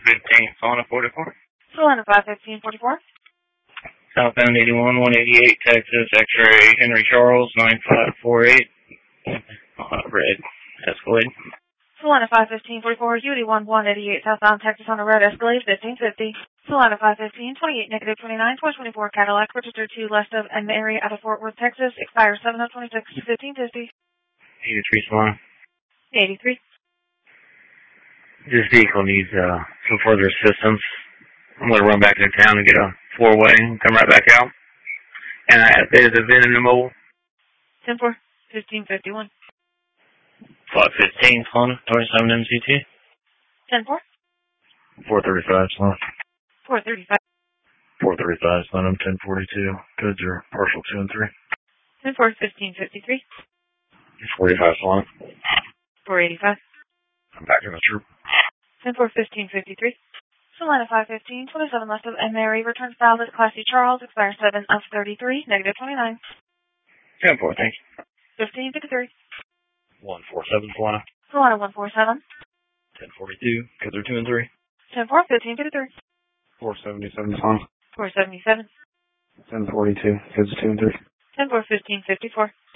10-4-15, Solana 44. Solana 51544. Southbound 81, 188, Texas, X-ray, Henry Charles, 9548. Red Escalade. Solana 51544, UD1 188, southbound Texas on a red Escalade, 1550. Solana 515, 28, negative 29, 424, Cadillac, registered to west of and Mary out of Fort Worth, Texas, expires 7 of 26, 1550. 83 Solana. 83. This vehicle needs some further assistance. I'm going to run back into town and get a four-way and come right back out. And there's a VIN in the mobile. 10-4, 1551. 515 Solana, 27 MCT. 10-4. 435 Solana. 435. 435 Solana, 1042. Codes are partial 2 and 3. 10-4, 1553. 45 Solana. 485. I'm back in the troop. 10-4, 1553. Solana 515, 27 left of and Mary, returns filed at Class C Charles, expires 7 of 33, negative 29. 10-4, thank you. 1553. 147 Solana. Solana 147. 1042. Codes are 2 and 3. 10-4, 1553. 477 Solana. 477. 1042. Codes 2 and 3. 10-4, 1554.